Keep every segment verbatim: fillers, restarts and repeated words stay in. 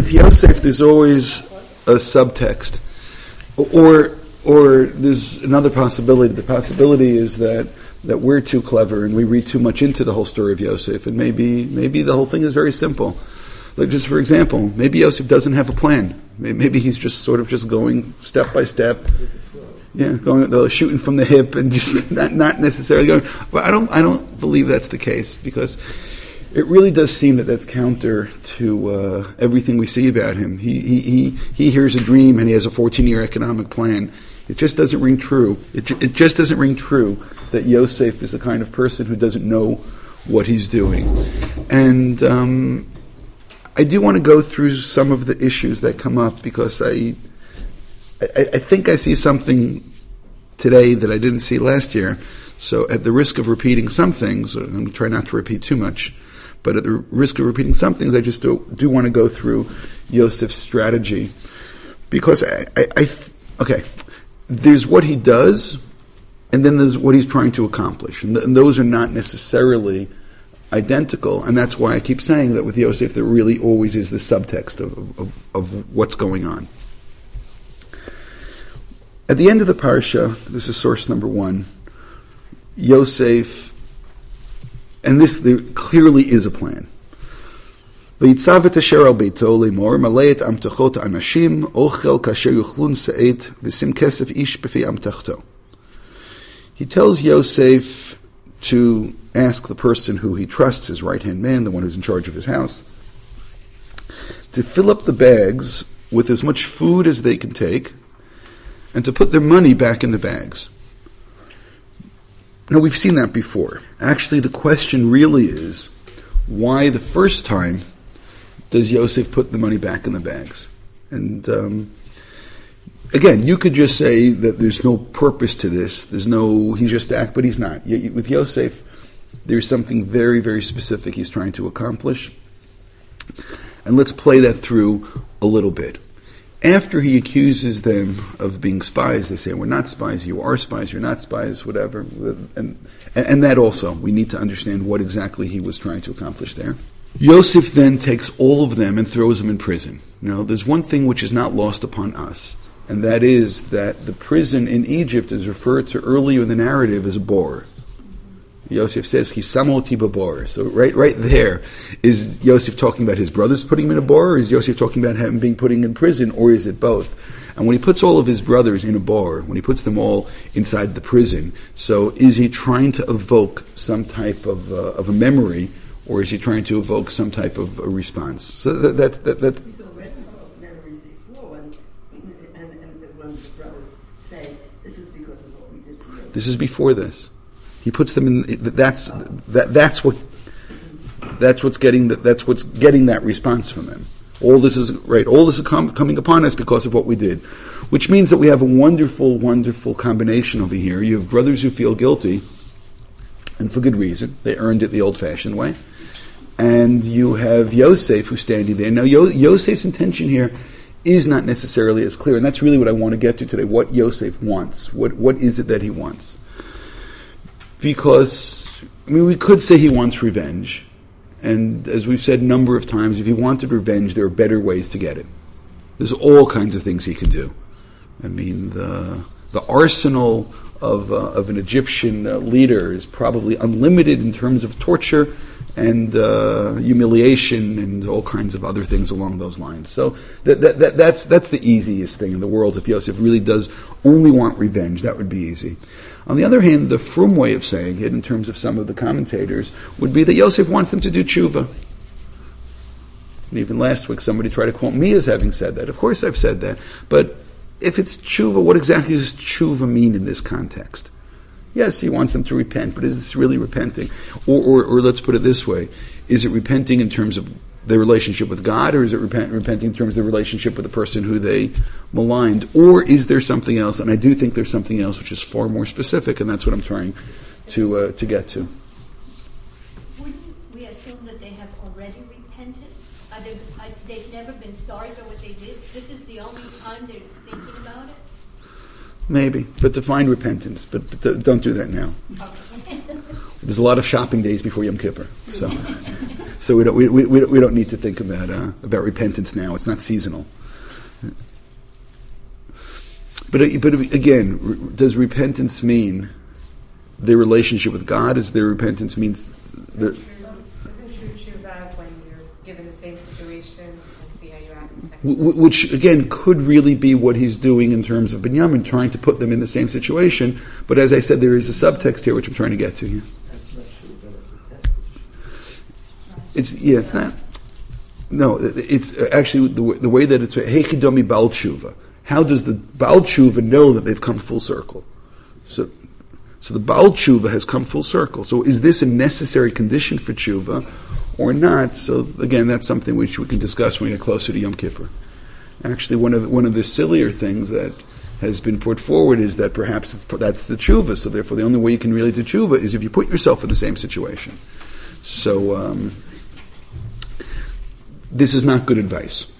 with Yosef, there's always a subtext, or or there's another possibility. The possibility is that that we're too clever and we read too much into the whole story of Yosef, and maybe maybe the whole thing is very simple. Like, just for example, maybe Yosef doesn't have a plan. Maybe he's just sort of just going step by step. Yeah, going uh, shooting from the hip and just not not necessarily going. But I don't I don't believe that's the case, because it really does seem that that's counter to uh, everything we see about him. He he he he hears a dream and he has a fourteen-year economic plan. It just doesn't ring true. It ju- it just doesn't ring true that Yosef is the kind of person who doesn't know what he's doing. And um, I do want to go through some of the issues that come up, because I. I, I think I see something today that I didn't see last year. So at the risk of repeating some things, I'm going to try not to repeat too much, but at the risk of repeating some things, I just do, do want to go through Yosef's strategy. Because, I, I, I th- okay, there's what he does, and then there's what he's trying to accomplish. And, th- and those are not necessarily identical, and that's why I keep saying that with Yosef there really always is the subtext of, of, of what's going on. At the end of the parsha, this is source number one, Yosef, and this there clearly is a plan. V'yitzav et asher al beito lemor malei et amtachot anashim ochel kasher yuchlun sa'et v'sim kesef ish b'fi amtachto. He tells Yosef to ask the person who he trusts, his right-hand man, the one who's in charge of his house, to fill up the bags with as much food as they can take, and to put their money back in the bags. Now, we've seen that before. Actually, the question really is, why the first time does Yosef put the money back in the bags? And um, again, you could just say that there's no purpose to this. There's no, he's just act, but he's not. With Yosef, there's something very, very specific he's trying to accomplish. And let's play that through a little bit. After he accuses them of being spies, they say, we're not spies, you are spies, you're not spies, whatever. And, and that also, we need to understand what exactly he was trying to accomplish there. Yosef then takes all of them and throws them in prison. Now, there's one thing which is not lost upon us, and that is that the prison in Egypt is referred to earlier in the narrative as a bor. Yosef says, Hisamoti babor. So right right there, is Yosef talking about his brothers putting him in a bor, or is Yosef talking about him being put in prison, or is it both? And when he puts all of his brothers in a bor, when he puts them all inside the prison, so is he trying to evoke some type of uh, of a memory, or is he trying to evoke some type of a response? So that that that, that He's already evoked memories before, when and, and when the brothers say, "This is because of what we did to you." This is before this. He puts them in. That's that. That's what. That's what's getting. That, that's what's getting that response from them. All this is right. All this is com- coming upon us because of what we did, which means that we have a wonderful, wonderful combination over here. You have brothers who feel guilty, and for good reason. They earned it the old-fashioned way, and you have Yosef who's standing there. Now, Yo- Yosef's intention here is not necessarily as clear, and that's really what I want to get to today. What Yosef wants. What What is it that he wants? Because, I mean, we could say he wants revenge. And as we've said a number of times, if he wanted revenge, there are better ways to get it. There's all kinds of things he can do. I mean, the the arsenal of uh, of an Egyptian uh, leader is probably unlimited in terms of torture and uh, humiliation and all kinds of other things along those lines. So that, that, that that's that's the easiest thing in the world. If Yosef really does only want revenge, that would be easy. On the other hand, the frum way of saying it, in terms of some of the commentators, would be that Yosef wants them to do tshuva. And even last week, somebody tried to quote me as having said that. Of course I've said that. But if it's tshuva, what exactly does tshuva mean in this context? Yes, he wants them to repent, but is this really repenting? Or, or, or let's put it this way, is it repenting in terms of their relationship with God, or is it repent, repenting in terms of their relationship with the person who they maligned? Or is there something else? And I do think there's something else which is far more specific, and that's what I'm trying to uh, to get to. Wouldn't we assume that they have already repented? Are they, are, they've never been sorry for what they did? This is the only time they're thinking about it? Maybe, but define repentance. But, but don't do that now. Okay. There's a lot of shopping days before Yom Kippur, so so we don't we, we, we don't we don't need to think about uh, about repentance now. It's not seasonal. But but again, does repentance mean their relationship with God? Is their repentance means? Isn't true, isn't true tshuva when you're given the same situation and see how you act in the second? W- which again could really be what he's doing in terms of Binyamin, trying to put them in the same situation. But as I said, there is a subtext here which I'm trying to get to here. That's not true, but it's a test. It's yeah, it's not. No, it's actually the way, the way that it's Heichidomi Baal Tshuva. How does the Baal Tshuva know that they've come full circle? So, so the Baal Tshuva has come full circle. So is this a necessary condition for Tshuva or not? So again, that's something which we can discuss when we get closer to Yom Kippur. Actually, one of the, one of the sillier things that has been put forward is that perhaps it's, that's the Tshuva. So therefore, the only way you can really do Tshuva is if you put yourself in the same situation. So um, this is not good advice.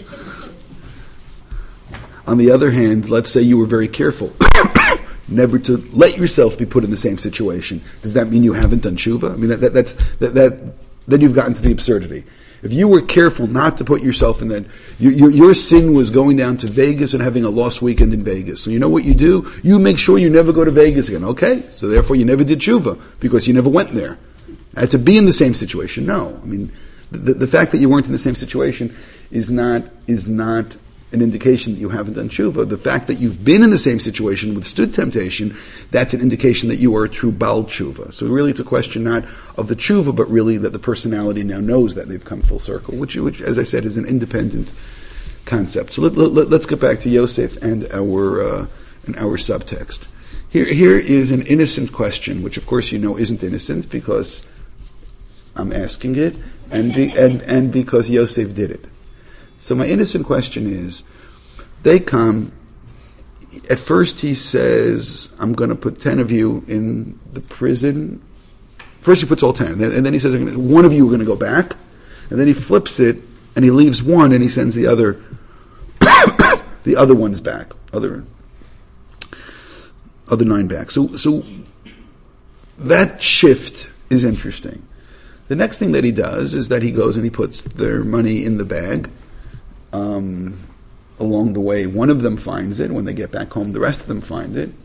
On the other hand, let's say you were very careful never to let yourself be put in the same situation. Does that mean you haven't done tshuva? I mean, that, that, that's, that, that, then you've gotten to the absurdity. If you were careful not to put yourself in that, you, you, your sin was going down to Vegas and having a lost weekend in Vegas. So you know what you do? You make sure you never go to Vegas again. Okay, so therefore you never did tshuva because you never went there. And to be in the same situation, no. I mean, the, the fact that you weren't in the same situation is not is not an indication that you haven't done tshuva. The fact that you've been in the same situation, withstood temptation, that's an indication that you are a true Baal tshuva. So really it's a question not of the tshuva, but really that the personality now knows that they've come full circle, which, which as I said, is an independent concept. So let, let, let's get back to Yosef and our uh, and our subtext. Here, here is an innocent question, which of course you know isn't innocent because I'm asking it, and be, and, and because Yosef did it. So my innocent question is, they come, at first he says, I'm going to put ten of you in the prison. First he puts all ten, and then he says, one of you are going to go back, and then he flips it, and he leaves one, and he sends the other, the other ones back, other, other nine back. So, so that shift is interesting. The next thing that he does is that he goes and he puts their money in the bag. Um, along the way, one of them finds it. When they get back home, the rest of them find it.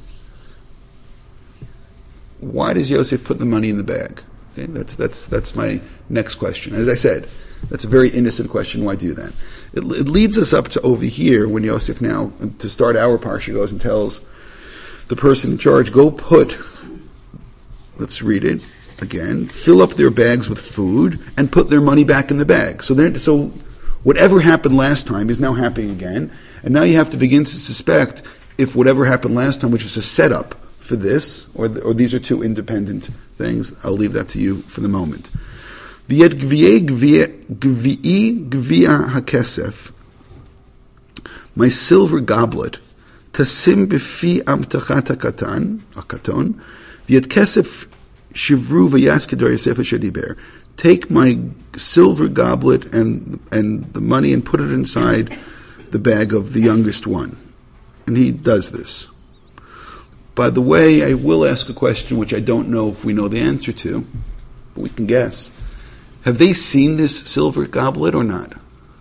Why does Yosef put the money in the bag? Okay, that's that's that's my next question. As I said, that's a very innocent question. Why do that? It, it leads us up to over here when Yosef now, to start our parsha, goes and tells the person in charge, go put, let's read it again, fill up their bags with food and put their money back in the bag. So they're, so whatever happened last time is now happening again, and now you have to begin to suspect if whatever happened last time, which was a setup for this, or, or these are two independent things. I'll leave that to you for the moment. V'yet gvi'i gvi'a hakesef, my silver goblet, tasim b'fi amtachat hakatan, hakaton, v'yet kesef shivru v'yas kedor Yosef asher diber. Take my silver goblet and and the money and put it inside the bag of the youngest one. And he does this. By the way, I will ask a question which I don't know if we know the answer to, but we can guess. Have they seen this silver goblet or not?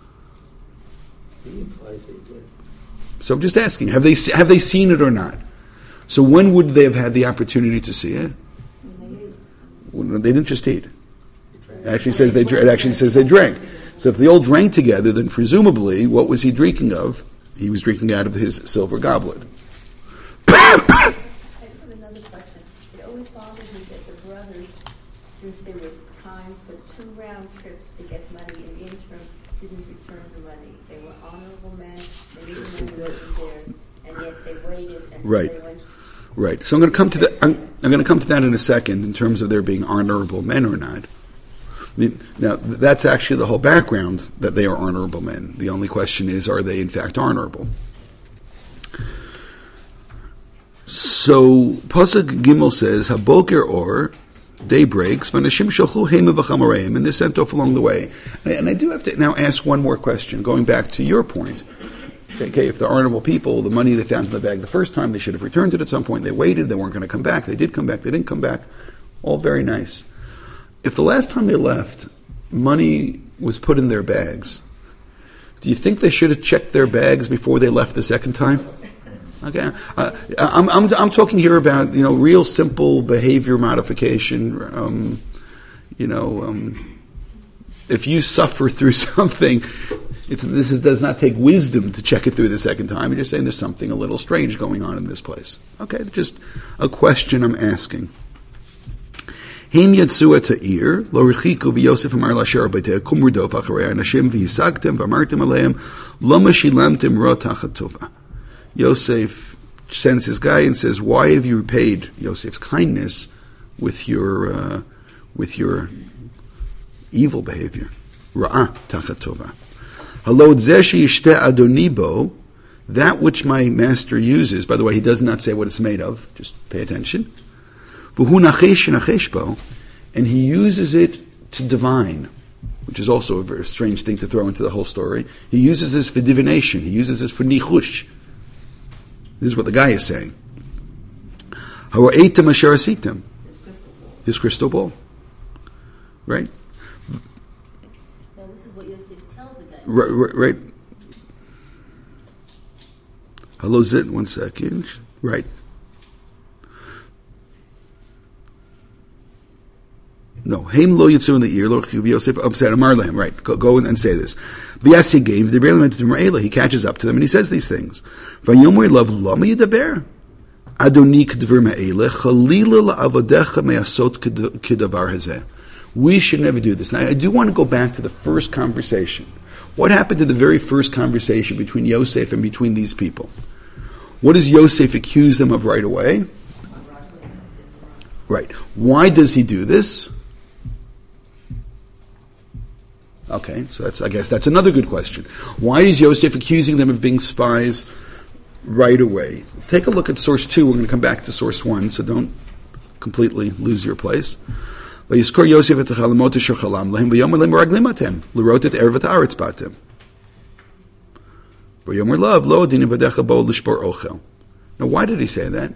He implies they did. So I'm just asking, have they have they seen it or not? So when would they have had the opportunity to see it? Well, they didn't just eat. It actually says they. It actually says they drank. So if they all drank together, then presumably, what was he drinking of? He was drinking out of his silver goblet. I have another question. It always bothered me that the brothers, since they were timed for two round trips to get money, in the interim didn't return the money. They were honorable men. They didn't know it wasn't theirs, and yet they waited until Right. they went. Right. So I'm going to come to that. I'm, I'm going to come to that in a second in terms of their being honorable men or not. I mean, now that's actually the whole background that they are honorable men. The only question is, are they in fact honorable? So Pasuk Gimel says, "Haboker or day breaks, v'anashim shalchu heima v'chamareim," and they're sent off along the way. And I, and I do have to now ask one more question, going back to your point. Okay, if they're honorable people, the money they found in the bag the first time, they should have returned it at some point. They waited, they weren't going to come back. They did come back, they didn't come back. All very nice. If the last time they left, money was put in their bags, do you think they should have checked their bags before they left the second time? Okay, uh, I'm, I'm I'm talking here about, you know, real simple behavior modification. Um, you know, um, if you suffer through something, it's, this is, does not take wisdom to check it through the second time. You're just saying there's something a little strange going on in this place. Okay, just a question I'm asking. Heim yatsua ta'ir lo rechiku v'Yosef amar l'asher b'tei kum rudov acharei anashim v'yisagtem v'amartem aleim lama shilamtem ra tachat tova. Yosef sends his guy and says, "Why have you repaid Yosef's kindness with your uh, with your evil behavior?" Ra'ah tachat tova. Halo dzeh yishte adonibo, that which my master uses. By the way, he does not say what it's made of. Just pay attention. V'hu nachesh nachesh bo, and he uses it to divine, which is also a very strange thing to throw into the whole story. He uses this for divination. He uses this for nichush. This is what the guy is saying. Ha'ra'etem asher asitem. His crystal ball. Right? Well, this is what Yosef tells the guy. Right. right, right. Hello, Zit, one second. Right. No, Haim lo yitzu in the ear, lo chiv Yosef upset Amar lehem. Right, go, go and say this. V'yasi game the barely went to Mer'ela. He catches up to them and he says these things. V'yomer love lama yidaber Adoni k'dver me'ela chalila la'avodecha me'asot k'davar hazeh. We should never do this. Now, I do want to go back to the first conversation. What happened to the very first conversation between Yosef and between these people? What does Yosef accuse them of right away? Right. Why does he do this? Okay, so that's, I guess that's another good question. Why is Yosef accusing them of being spies right away? Take a look at source two. We're going to come back to source one, so don't completely lose your place. Vayizkor Yosef et chalamot asher chalam lahem v'yomer lehem meraglim atem l'rot et ervat haaretz batem v'yomer lav lo adini b'decha bo l'shpor ochel. Now, why did he say that?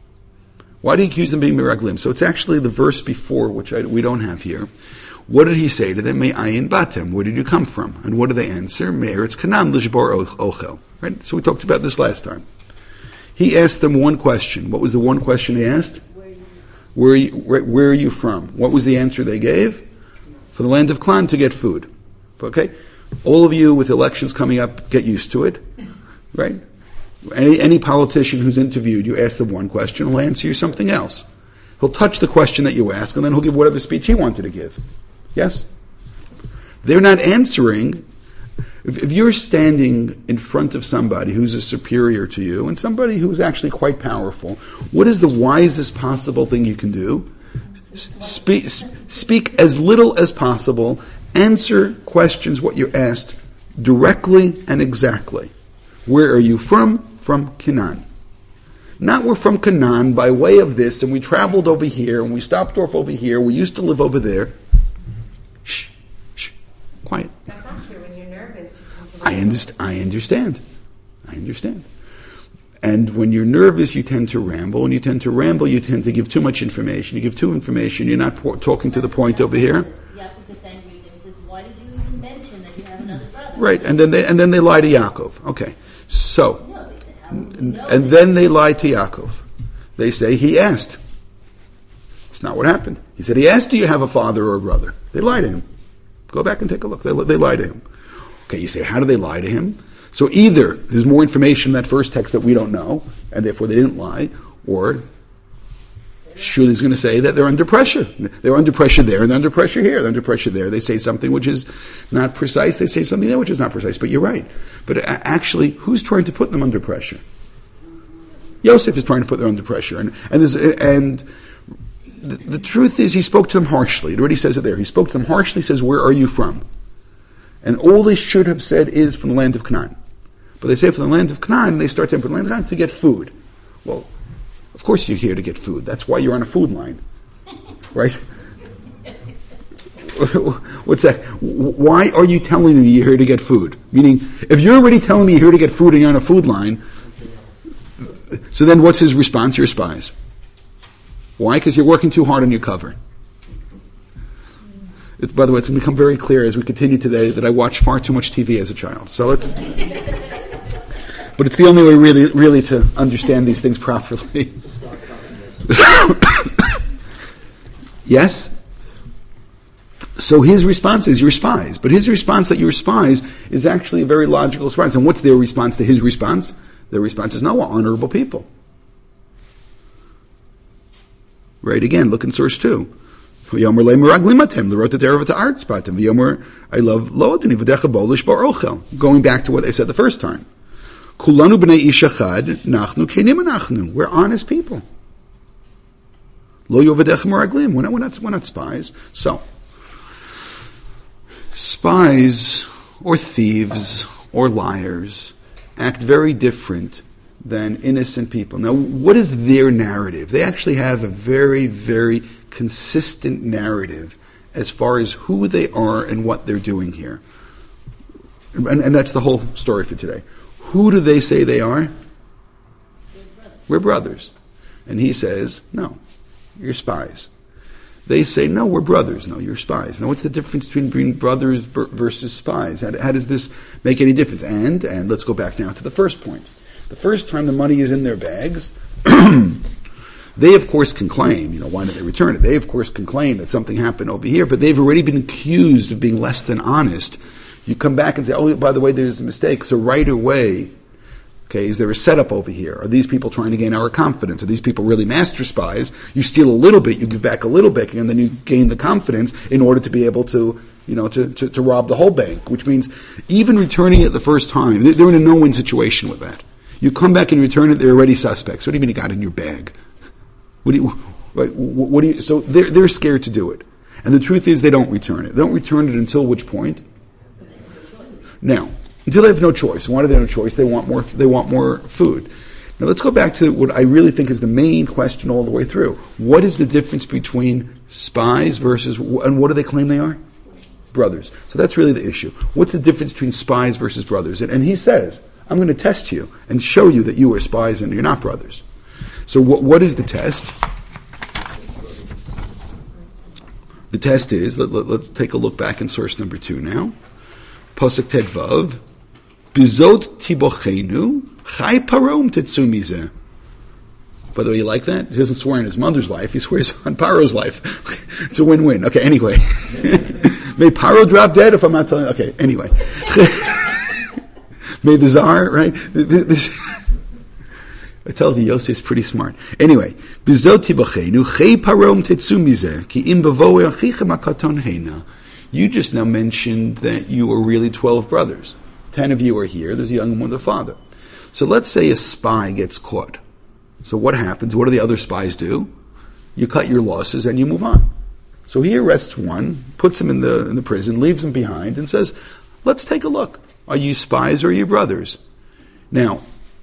Why did he accuse them of being meraglim? So it's actually the verse before, which I, we don't have here. What did he say to them? Me ayin batem. Where did you come from? And what did they answer? Me'eretz Canaan l'shbor ochel. Right. So we talked about this last time. He asked them one question. What was the one question he asked? Where are you, where, where are you from? What was the answer they gave? For the land of Canaan to get food. Okay? All of you with elections coming up, get used to it. Right? Any, any politician who's interviewed, you ask them one question, he'll answer you something else. He'll touch the question that you ask, and then he'll give whatever speech he wanted to give. Yes? They're not answering. If, if you're standing in front of somebody who's a superior to you, and somebody who's actually quite powerful, what is the wisest possible thing you can do? Speak, speak as little as possible. Answer questions, what you're asked, directly and exactly. Where are you from? From Canaan. Not we're from Canaan by way of this, and we traveled over here, and we stopped off over here, we used to live over there. Shh, shh, quiet. That's not true. When you're nervous, you tend to... I, underst- I understand. I understand. And when you're nervous, you tend to ramble, and you tend to ramble, you tend to give too much information. You give too information, you're not po- talking to the point over here. Yaakov gets angry at him. He says, why did you even mention that you have another brother? Right, and then they and then they lie to Yaakov. Okay, so... No, they said, how would we know And that? then they lie to Yaakov. They say, he asked. It's not what happened. He said, he asked, do you have a father or a brother? They lie to him. Go back and take a look. They, they lie to him. Okay, you say, how do they lie to him? So either there's more information in that first text that we don't know, and therefore they didn't lie, or Shuli's going to say that they're under pressure. They're under pressure there, and they're under pressure here. They're under pressure there. They say something which is not precise. They say something there which is not precise. But you're right. But actually, who's trying to put them under pressure? Yosef is trying to put them under pressure. And and, and the, the truth is, he spoke to them harshly. It already says it there. He spoke to them harshly, says, where are you from? And all they should have said is from the land of Canaan. But they say from the land of Canaan, and they start saying from the land of Canaan to get food. Well, of course you're here to get food. That's why you're on a food line. Right? What's that? Why are you telling me you're here to get food? Meaning, if you're already telling me you're here to get food and you're on a food line, so then what's his response? You're spies. Why? Because you're working too hard on your cover. It's, by the way, it's going to become very clear as we continue today that I watched far too much T V as a child. So let's... But it's the only way really, really to understand these things properly. Yes? So his response is, you're spies. But his response that you're spies is actually a very logical response. And what's their response to his response? Their response is, no, we're honorable people. Right, again, look in source two. V'yomer le meraglim atem, l'rot et erev ha'aretz batem. V'yomer, I love lo adoni v'decha bo l'shbar ochel. Going back to what they said the first time. Kulanu b'nei ish echad, nachnu kenim anachnu. We're honest people. Lo yovadecha meraglim. We're not, we're not, we're not spies. So, spies or thieves or liars act very different than innocent people. Now, what is their narrative? They actually have a very, very consistent narrative as far as who they are and what they're doing here. And, and that's the whole story for today. Who do they say they are? We're brothers. And he says, no, you're spies. They say, no, we're brothers. No, you're spies. Now, what's the difference between being brothers versus spies? How, how does this make any difference? And, and let's go back now to the first point. The first time the money is in their bags, they, of course, can claim, you know, why did they return it? They, of course, can claim that something happened over here, but they've already been accused of being less than honest. You come back and say, oh, by the way, there's a mistake. So right away, okay, is there a setup over here? Are these people trying to gain our confidence? Are these people really master spies? You steal a little bit, you give back a little bit, and then you gain the confidence in order to be able to, you know, to, to, to rob the whole bank, which means even returning it the first time, they're in a no-win situation with that. You come back and return it, they're already suspects. What do you mean you got it in your bag? What do you, what, what do you, so they're, they're scared to do it. And the truth is they don't return it. They don't return it until which point? Now, until they have no choice. Why do they have no choice? They want more, they want more food. Now let's go back to what I really think is the main question all the way through. What is the difference between spies versus, and what do they claim they are? Brothers. So that's really the issue. What's the difference between spies versus brothers? And, and he says, I'm going to test you and show you that you are spies and you're not brothers. So what, what is the test? The test is, let, let, let's take a look back in source number two now. Pasuk Tedvav, Bizot tibochenu, chai parom tetzumizeh. By the way, you like that? He doesn't swear on his mother's life, he swears on Paro's life. It's a win-win. Okay, anyway. May Paro drop dead if I'm not telling you. Okay, anyway. May the Tsar, right? This, I tell you, Yosef is pretty smart. Anyway, Bizot tibochenu, chai parom tetzumizeh, ki im bavoe achichem hakaton heina. You just now mentioned that you were really twelve brothers. Ten of you are here. There's a young one with a father. So let's say a spy gets caught. So what happens? What do the other spies do? You cut your losses and you move on. So he arrests one, puts him in the in the prison, leaves him behind, and says, let's take a look. Are you spies or are you brothers? Now,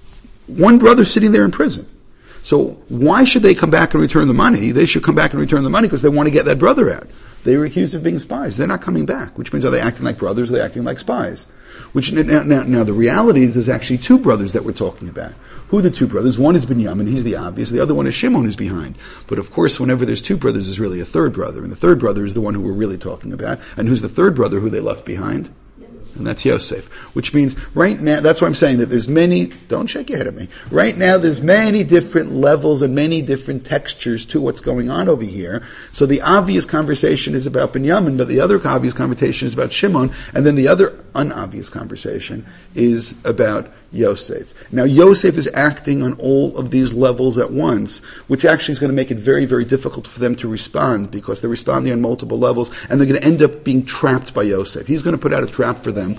one brother's sitting there in prison. So why should they come back and return the money? They should come back and return the money because they want to get that brother out. They were accused of being spies. They're not coming back, which means are they acting like brothers? Are they acting like spies? Which now, now, now the reality is there's actually two brothers that we're talking about. Who are the two brothers? One is Binyamin, he's the obvious. The other one is Shimon, who's behind. But of course, whenever there's two brothers, there's really a third brother. And the third brother is the one who we're really talking about. And who's the third brother who they left behind? And that's Yosef. Which means right now, that's why I'm saying that there's many, don't shake your head at me. Right now there's many different levels and many different textures to what's going on over here. So the obvious conversation is about Binyamin, but the other obvious conversation is about Shimon, and then the other unobvious conversation is about Yosef. Now Yosef is acting on all of these levels at once, which actually is going to make it very, very difficult for them to respond because they're responding on multiple levels, and they're going to end up being trapped by Yosef. He's going to put out a trap for them.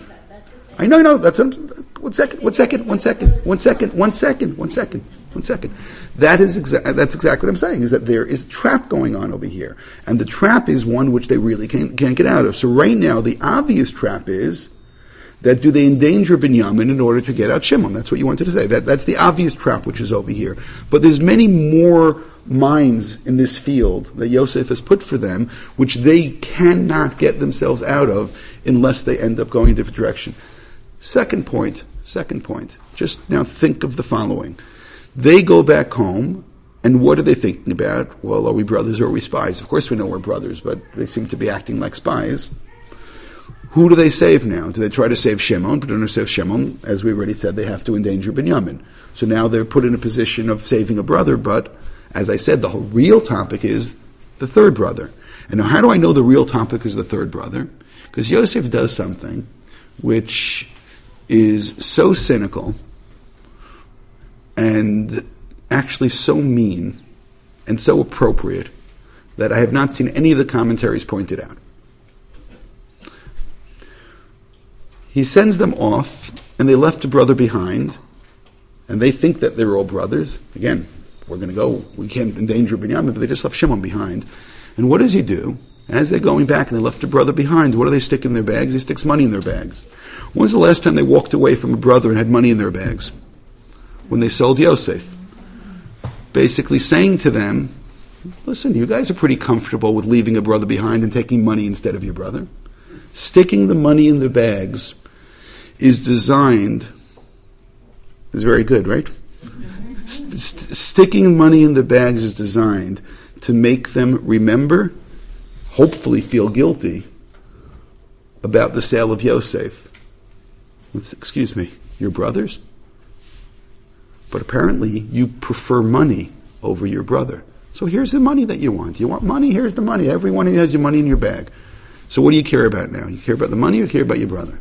I know, I know. That's one second, one second, one second, one second, one second, one second, one second. That is exa- that's exactly what I'm saying. Is that there is a trap going on over here, and the trap is one which they really can't, can't get out of. So right now, the obvious trap is that do they endanger Binyamin in order to get out Shimon? That's what you wanted to say. That that's the obvious trap which is over here. But there's many more mines in this field that Yosef has put for them, which they cannot get themselves out of unless they end up going a different direction. Second point, second point. Just now think of the following. They go back home And what are they thinking about? Well, are we brothers or are we spies? Of course we know we're brothers, but they seem to be acting like spies. Who do they save now? Do they try to save Shimon? But to save Shimon, as we already said, they have to endanger Binyamin. So now they're put in a position of saving a brother, but as I said, the whole real topic is the third brother. And now how do I know the real topic is the third brother? Because Yosef does something which is so cynical and actually so mean and so appropriate that I have not seen any of the commentaries pointed out. He sends them off, and they left a brother behind, and they think that they're all brothers. Again, we're going to go, we can't endanger Binyamin, but they just left Shimon behind. And what does he do? As they're going back and they left a brother behind, what do they stick in their bags? He sticks money in their bags. When was the last time they walked away from a brother and had money in their bags? When they sold Yosef. Basically saying to them, listen, you guys are pretty comfortable with leaving a brother behind and taking money instead of your brother. Sticking the money in the bags is designed, is very good, right? St- st- sticking money in the bags is designed to make them remember, hopefully feel guilty about the sale of Yosef. Let's, excuse me, your brothers? But apparently you prefer money over your brother. So here's the money that you want. You want money? Here's the money. Everyone has your money in your bag. So what do you care about now? You care about the money or you care about your brother?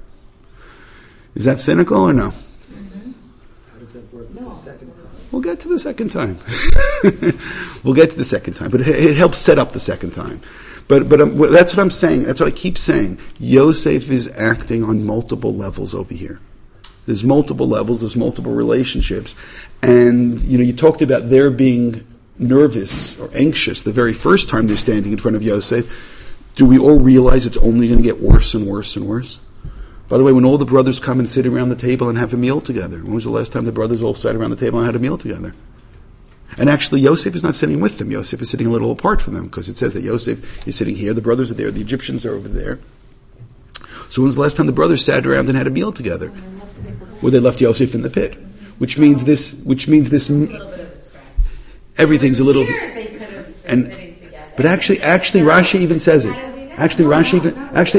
Is that cynical or no? Mm-hmm. How does that work no. the second time? We'll get to the second time. We'll get to the second time. But it, it helps set up the second time. But but um, that's what I'm saying. That's what I keep saying. Yosef is acting on multiple levels over here. There's multiple levels. There's multiple relationships. And, you know, you talked about their being nervous or anxious the very first time they're standing in front of Yosef. Do we all realize it's only going to get worse and worse and worse? By the way, when all the brothers come and sit around the table and have a meal together, when was the last time the brothers all sat around the table and had a meal together? And actually, Yosef is not sitting with them. Yosef is sitting a little apart from them, because it says that Yosef is sitting here, the brothers are there, the Egyptians are over there. So when was the last time the brothers sat around and had a meal together? Well, they left Yosef in the pit, which means this, which means this, a little bit of a stretch. Everything's a little, Years they could have been and, sitting together. but actually, actually, Rashi even says it. Actually, Rashi even, actually,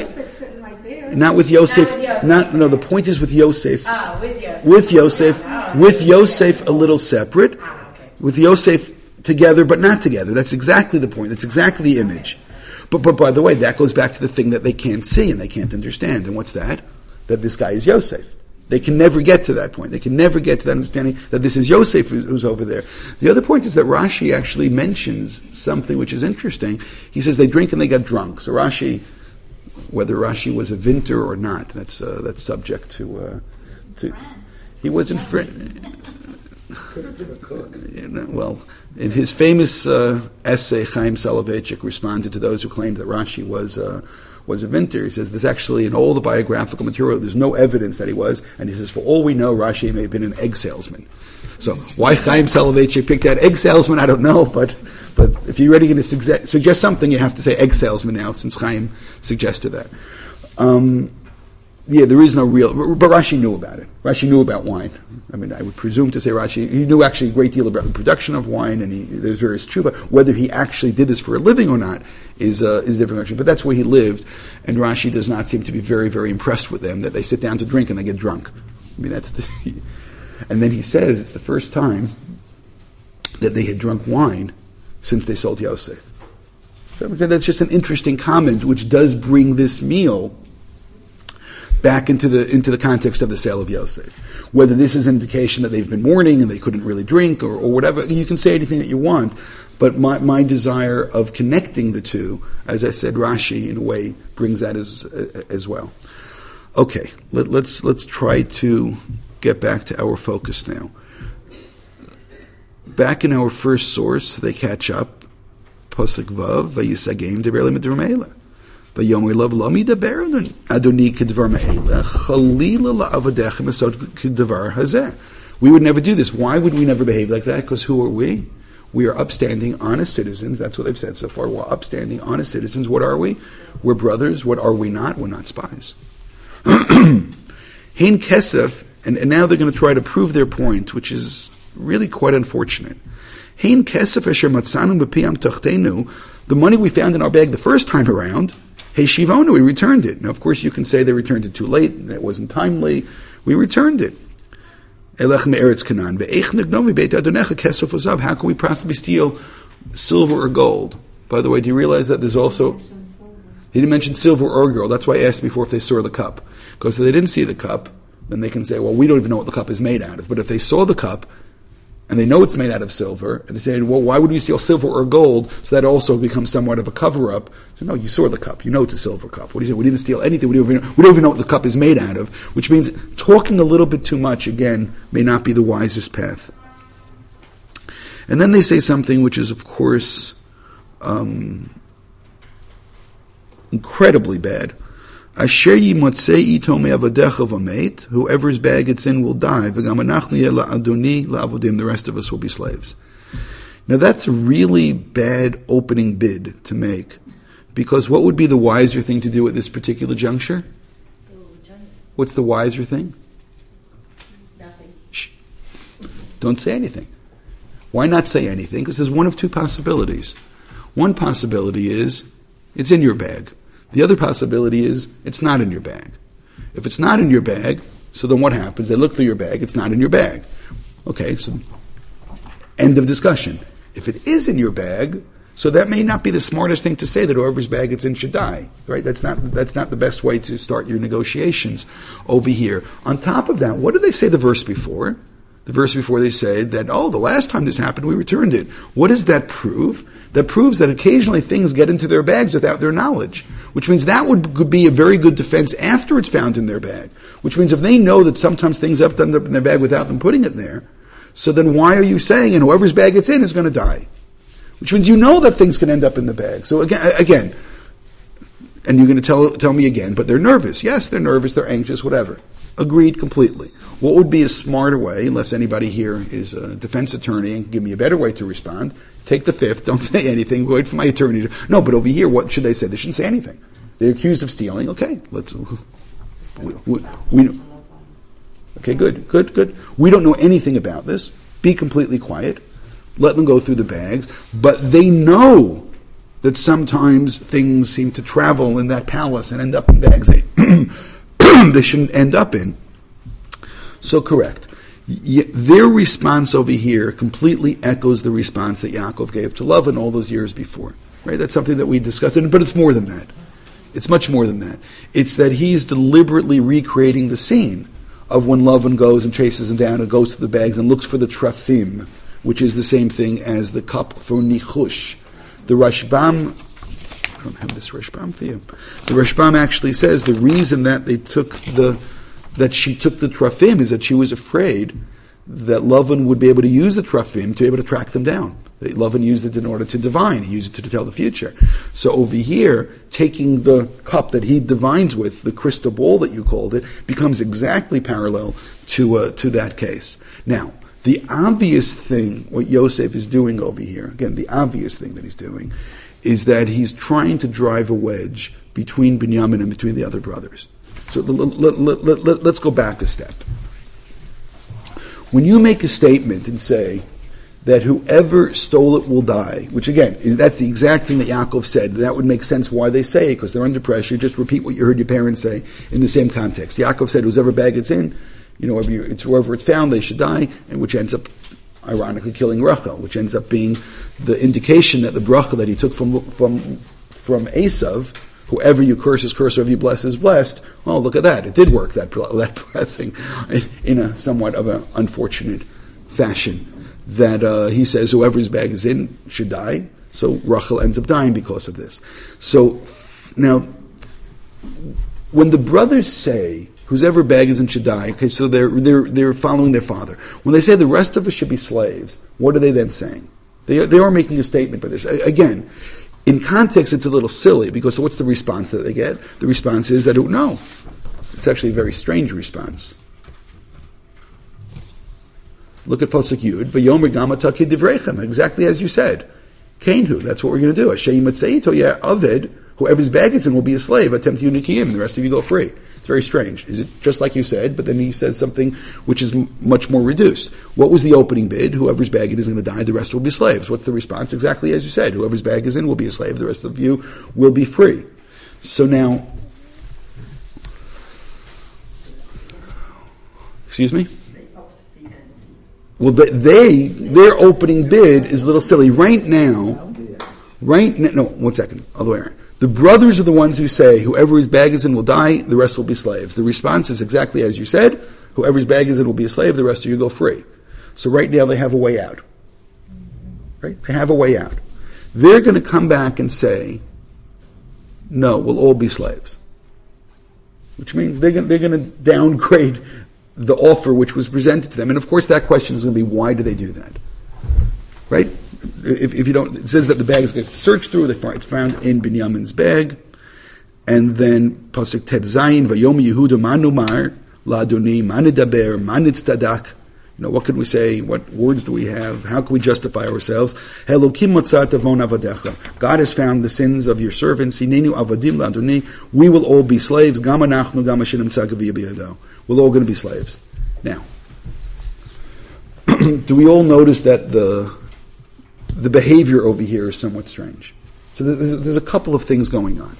not with Yosef, Not with Yosef. not, no, the point is with Yosef. Ah, with Yosef. With Yosef, Oh, with Yosef a little separate, Ah, okay. with Yosef together but not together. That's exactly the point. That's exactly the image. But but by the way, that goes back to the thing that they can't see and they can't understand. And what's that? That this guy is Yosef. They can never get to that point. They can never get to that understanding that this is Yosef who's over there. The other point is that Rashi actually mentions something which is interesting. He says they drink and they got drunk. So Rashi, whether Rashi was a Vinter or not, that's uh, that's subject to. Uh, to he wasn't French. Could have been a cook. You know, well, in his famous uh, essay, Chaim Soloveitchik responded to those who claimed that Rashi was uh, was a Vinter. He says there's actually in all the biographical material there's no evidence that he was, and he says for all we know Rashi may have been an egg salesman. So why Chaim Soloveitchik picked out egg salesman, I don't know, but but if you're ready to suggest, suggest something, you have to say egg salesman now, since Chaim suggested that. Um, yeah, there is no real, but Rashi knew about it. Rashi knew about wine. I mean, I would presume to say Rashi, he knew actually a great deal about the production of wine, and he, there's various tshuva. Whether he actually did this for a living or not is uh, is a different question. But that's where he lived, and Rashi does not seem to be very, very impressed with them, that they sit down to drink and they get drunk. I mean, that's the, and then he says it's the first time that they had drunk wine since they sold Yosef. So that's just an interesting comment, which does bring this meal back into the into the context of the sale of Yosef. Whether this is an indication that they've been mourning and they couldn't really drink or, or whatever, you can say anything that you want, but my, my desire of connecting the two, as I said, Rashi in a way brings that as uh, as well. Okay, let, let's let's try to get back to our focus now. Back in our first source, they catch up. Pasuk Vav, Vayisagim deber lemidromela. Vayomer lav lo midaber Adoni kedvar me'ela chalila la'avadecha mesod kedvar hazeh. We would never do this. Why would we never behave like that? Because who are we? We are upstanding, honest citizens. That's what they've said so far. We're upstanding, honest citizens. What are we? We're brothers. What are we not? We're not spies. Hein kesef, and, and now they're going to try to prove their point, which is really quite unfortunate. Hein kesef asher matzanu b'piyam tachtenu, the money we found in our bag the first time around, hey shivonu, we returned it. Now, of course, you can say they returned it too late, and it wasn't timely. We returned it. Elech me'eretz Canaan, ve'ech negnovi beit adonecha kesef uzav. How can we possibly steal silver or gold? By the way, do you realize that there's also... He didn't mention silver or gold. That's why I asked before if they saw the cup. Because if they didn't see the cup, then they can say, well, we don't even know what the cup is made out of. But if they saw the cup, and they know it's made out of silver, and they say, well, why would we steal silver or gold? So that also becomes somewhat of a cover-up. So no, you saw the cup. You know it's a silver cup. What do you say? We didn't steal anything. We don't even know, we don't even know what the cup is made out of, which means talking a little bit too much, again, may not be the wisest path. And then they say something which is, of course, um, incredibly bad. Asher yimotzei ito me'avadecha v'meit, whoever's bag it's in will die. V'gam anachnu yeh la'adoni la'avodim, the rest of us will be slaves. Now that's a really bad opening bid to make, because what would be the wiser thing to do at this particular juncture? What's the wiser thing? Nothing. Shh. Don't say anything. Why not say anything? Because there's one of two possibilities. One possibility is it's in your bag. The other possibility is it's not in your bag. If it's not in your bag, so then what happens? They look through your bag, it's not in your bag. Okay, so end of discussion. If it is in your bag, so that may not be the smartest thing to say, that whoever's bag it's in should die. Right? That's not that's not the best way to start your negotiations over here. On top of that, what did they say the verse before? The verse before they said that, oh, the last time this happened, we returned it. What does that prove? That proves that occasionally things get into their bags without their knowledge, which means that would could be a very good defense after it's found in their bag, which means if they know that sometimes things end up in their bag without them putting it there, so then why are you saying, and whoever's bag it's in is going to die? Which means you know that things can end up in the bag. So again, again, and you're going to tell tell me again, but they're nervous. Yes, they're nervous, they're anxious, whatever. Agreed completely. What would be a smarter way, unless anybody here is a defense attorney and can give me a better way to respond? Take the fifth, don't say anything, wait for my attorney to... No, but over here, what should they say? They shouldn't say anything. They're accused of stealing. Okay, let's... We, we, we, okay, good, good, good. We don't know anything about this. Be completely quiet. Let them go through the bags. But they know that sometimes things seem to travel in that palace and end up in bags they, they shouldn't end up in. So correct. Y- their response over here completely echoes the response that Yaakov gave to Lavan all those years before. Right? That's something that we discussed, but it's more than that. It's much more than that. It's that he's deliberately recreating the scene of when Lavan goes and chases him down and goes to the bags and looks for the trafim, which is the same thing as the cup for nichush. The Rashbam, I don't have this Rashbam for you. The Rashbam actually says the reason that they took the that she took the trafim is that she was afraid that Lavan would be able to use the trafim to be able to track them down. That Lavan used it in order to divine. He used it to tell the future. So over here, taking the cup that he divines with, the crystal ball that you called it, becomes exactly parallel to uh, to that case. Now, the obvious thing, what Yosef is doing over here, again, the obvious thing that he's doing, is that he's trying to drive a wedge between Binyamin and between the other brothers. So let, let, let, let, let's go back a step. When you make a statement and say that whoever stole it will die, which again, that's the exact thing that Yaakov said, that would make sense why they say it, because they're under pressure. Just repeat what you heard your parents say in the same context. Yaakov said, whoever bag it's in, you know, it's wherever it's found, they should die, and which ends up, ironically, killing Rachel, which ends up being the indication that the bracha that he took from from from Esav, whoever you curse is cursed, whoever you bless is blessed. Well, look at that; it did work, that that blessing, in a somewhat of an unfortunate fashion. That uh, he says whoever's bag is in should die, so Rachel ends up dying because of this. So now, when the brothers say, whoever bag is in should die. Okay, so they're they're they're following their father. When they say the rest of us should be slaves, what are they then saying? They they are making a statement by this. Again, in context, it's a little silly because so what's the response that they get? The response is that no, it's actually a very strange response. Look at Pasuk Yud. V'yomer gam ata k'divreichem, exactly as you said. Kainhu, that's what we're going to do. Hashem yimatzei ito yeh aved. Whoever's bag it's in will be a slave. Attempt unikim, and the rest of you go free. It's very strange. Is it just like you said, but then he says something which is m- much more reduced. What was the opening bid? Whoever's bag it is going to die, the rest will be slaves. What's the response? Exactly as you said. Whoever's bag is in will be a slave, the rest of you will be free. So now, excuse me? Well, they, they their opening bid is a little silly. Right now, right now, no, one second, other way around. The brothers are the ones who say, whoever his bag is in will die, the rest will be slaves. The response is exactly as you said, whoever's bag is in will be a slave, the rest of you go free. So right now they have a way out. Right? They have a way out. They're going to come back and say, no, we'll all be slaves. Which means they're going, they're going to downgrade the offer which was presented to them. And of course that question is going to be, why do they do that? Right? If, if you don't, it says that the bag is going to search through, it's found in Binyamin's bag. And then, Pasuk Tet Zayin, Vayom Yehuda Manumar, Ladoni, Manidaber, Manitzadak. You know, what could we say? What words do we have? How can we justify ourselves? Elokim matzat avon avadecha. God has found the sins of your servants. Hinenu avadim ladoni. We will all be slaves. Gam anachnu gam hashinim tzagav biyado. We're all going to be slaves. Now, do we all notice that the the behavior over here is somewhat strange? So there's, there's a couple of things going on.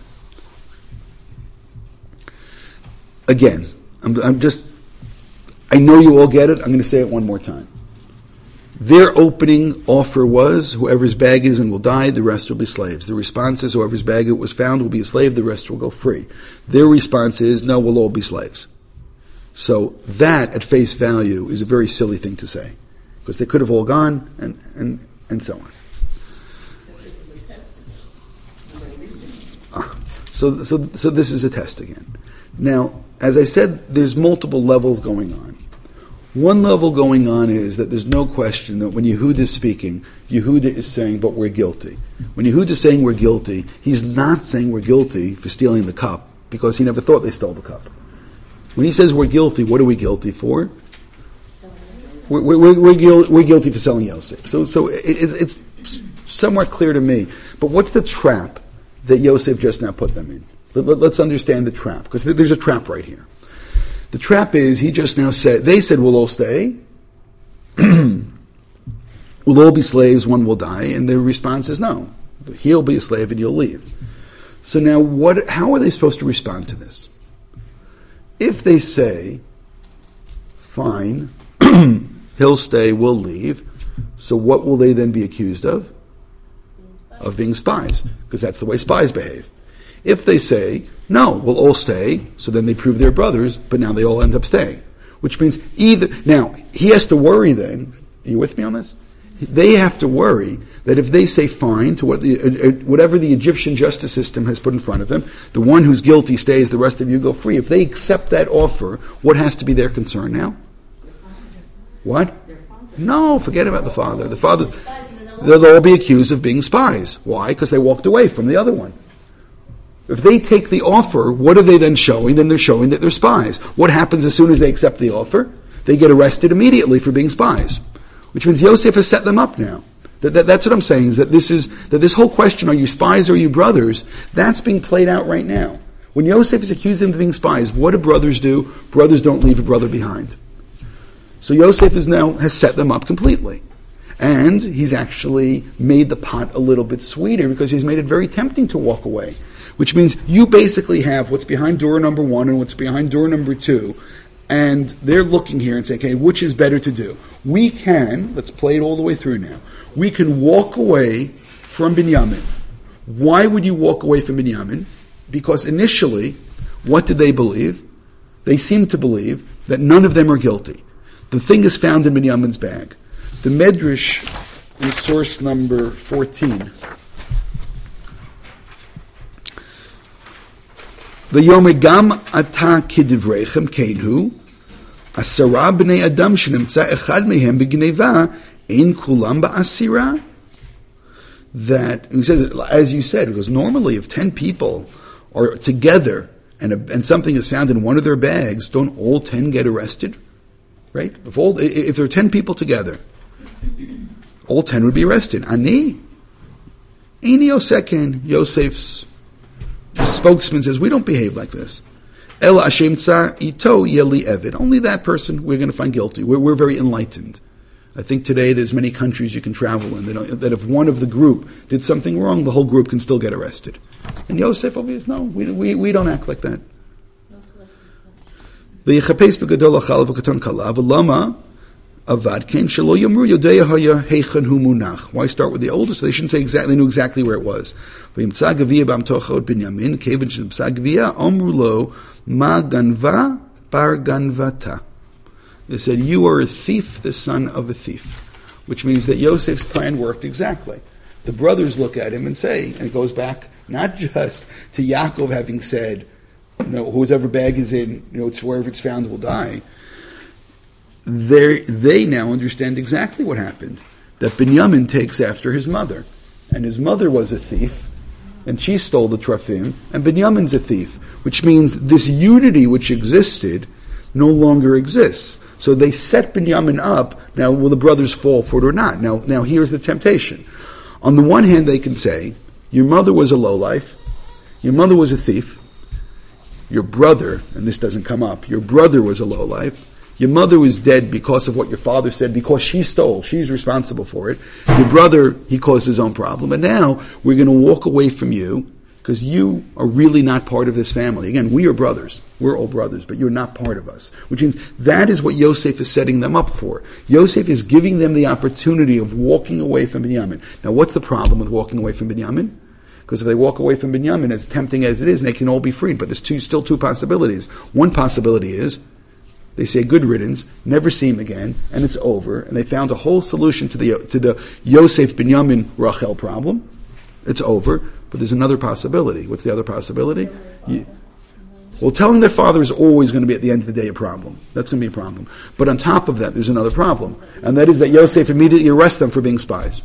Again, I'm, I'm just, I know you all get it. I'm going to say it one more time. Their opening offer was, whoever's bag is in will die, the rest will be slaves. The response is, whoever's bag it was found will be a slave, the rest will go free. Their response is, no, we'll all be slaves. So that, at face value, is a very silly thing to say. Because they could have all gone, and, and, and so on. Ah, so, so, so this is a test again. Now, as I said, there's multiple levels going on. One level going on is that there's no question that when Yehuda is speaking, Yehuda is saying, but we're guilty. When Yehuda is saying we're guilty, he's not saying we're guilty for stealing the cup, because he never thought they stole the cup. When he says we're guilty, what are we guilty for? We're, we're, we're, guil- we're guilty for selling Yosef. So, so it, it's somewhat clear to me. But what's the trap that Yosef just now put them in? Let, let's understand the trap, because there's a trap right here. The trap is, he just now said, they said we'll all stay, we'll all be slaves, one will die, and their response is no. He'll be a slave and you'll leave. So now, what? How are they supposed to respond to this? If they say, fine, he'll stay, we'll leave, so what will they then be accused of? Of being spies, because that's the way spies behave. If they say, no, we'll all stay, so then they prove they're brothers, but now they all end up staying. Which means either, now, he has to worry then, are you with me on this? They have to worry that if they say fine to what the, uh, whatever the Egyptian justice system has put in front of him, the one who's guilty stays, the rest of you go free. If they accept that offer, what has to be their concern now? What? No, forget about the father. The father, they'll all be accused of being spies. Why? Because they walked away from the other one. If they take the offer, what are they then showing? Then they're showing that they're spies. What happens as soon as they accept the offer? They get arrested immediately for being spies. Which means Yosef has set them up now. That, that, that's what I'm saying, is that this is that this whole question, are you spies or are you brothers, that's being played out right now. When Yosef is accused of being spies, what do brothers do? Brothers don't leave a brother behind. So Yosef is now has set them up completely. And he's actually made the pot a little bit sweeter because he's made it very tempting to walk away. Which means you basically have what's behind door number one and what's behind door number two, and they're looking here and saying, okay, which is better to do? We can, let's play it all the way through now, we can walk away from Binyamin. Why would you walk away from Binyamin? Because initially, what did they believe? They seemed to believe that none of them are guilty. The thing is found in Binyamin's bag. The Medrash in source number fourteen. V'yomer gam ata kidivrechem kenhu asara b'nei adam shenimtza echad mehem b'gneva ein kulam ba'asira. That he says, as you said, because normally if ten people are together and a, and something is found in one of their bags, don't all ten get arrested? Right? If all if there are ten people together, all ten would be arrested. Ani, Ani Yosekin, Yosef's spokesman says, we don't behave like this. El Hashem tza ito yeli evid. Only that person we're going to find guilty. We're, we're very enlightened. I think today there's many countries you can travel in that, that if one of the group did something wrong, the whole group can still get arrested. And Yosef, obviously, no, we, we, we don't act like that. V'yichapes b'gadol achal v'katon kala v'lama avad ken shelo yomru yodei haya heichen hu munach. Why start with the oldest? So they shouldn't say exactly, they knew exactly where it was. V'yimtza gaviyah b'amtocha od binyamin kevin shemtza gaviyah omru lo ma ganva bar ganvata. They said, you are a thief, the son of a thief. Which means that Yosef's plan worked exactly. The brothers look at him and say, and it goes back not just to Yaakov having said, you know, whoever bag is in, you know, it's wherever it's found will die. They they now understand exactly what happened. That Binyamin takes after his mother. And his mother was a thief, and she stole the Trafim, and Binyamin's a thief. Which means this unity which existed no longer exists. So they set Binyamin up. Now, will the brothers fall for it or not? Now, now here's the temptation. On the one hand, they can say, your mother was a lowlife, your mother was a thief, your brother, and this doesn't come up, your brother was a lowlife, your mother was dead because of what your father said, because she stole, she's responsible for it, your brother, he caused his own problem, and now we're going to walk away from you, because you are really not part of this family. Again, we are brothers. We're all brothers, but you're not part of us. Which means that is what Yosef is setting them up for. Yosef is giving them the opportunity of walking away from Binyamin. Now, what's the problem with walking away from Binyamin? Because if they walk away from Binyamin, as tempting as it is, they can all be freed. But there's two, still two possibilities. One possibility is they say good riddance, never see him again, and it's over. And they found a whole solution to the to the Yosef Binyamin Rachel problem. It's over. But there's another possibility. What's the other possibility? You, well, telling their father is always going to be, at the end of the day, a problem. That's going to be a problem. But on top of that, there's another problem. And that is that Yosef immediately arrests them for being spies.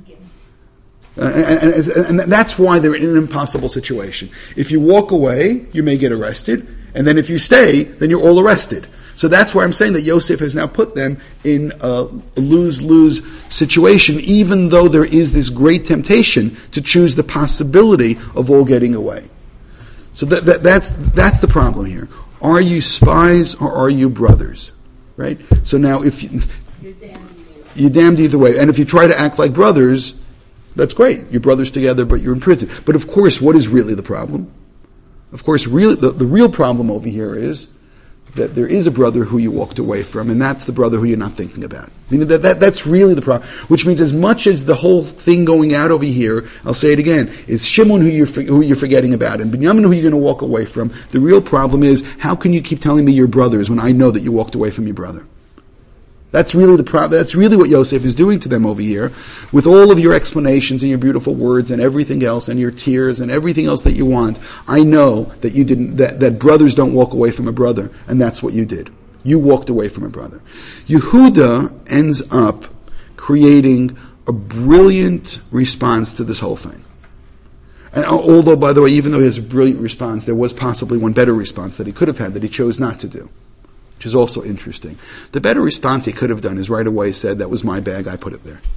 Uh, and, and, and that's why they're in an impossible situation. If you walk away, you may get arrested. And then if you stay, then you're all arrested. So that's why I'm saying that Yosef has now put them in a lose-lose situation, even though there is this great temptation to choose the possibility of all getting away. So that, that, that's that's the problem here. Are you spies or are you brothers? Right? So now if you, You're damned either. you're damned either way. And if you try to act like brothers, that's great. You're brothers together, but you're in prison. But of course, what is really the problem? Of course, really, the, the real problem over here is that there is a brother who you walked away from, and that's the brother who you're not thinking about. I mean, that, that that's really the problem. Which means as much as the whole thing going out over here, I'll say it again, is Shimon who you're, who you're forgetting about, and Binyamin who you're going to walk away from. The real problem is, how can you keep telling me you're brothers when I know that you walked away from your brother? That's really the pro- That's really what Yosef is doing to them over here, with all of your explanations and your beautiful words and everything else, and your tears and everything else that you want. I know that you didn't. That, that brothers don't walk away from a brother, and that's what you did. You walked away from a brother. Yehuda ends up creating a brilliant response to this whole thing. And although, by the way, even though he has a brilliant response, there was possibly one better response that he could have had that he chose not to do, which is also interesting. The better response he could have done is right away said, that was my bag, I put it there.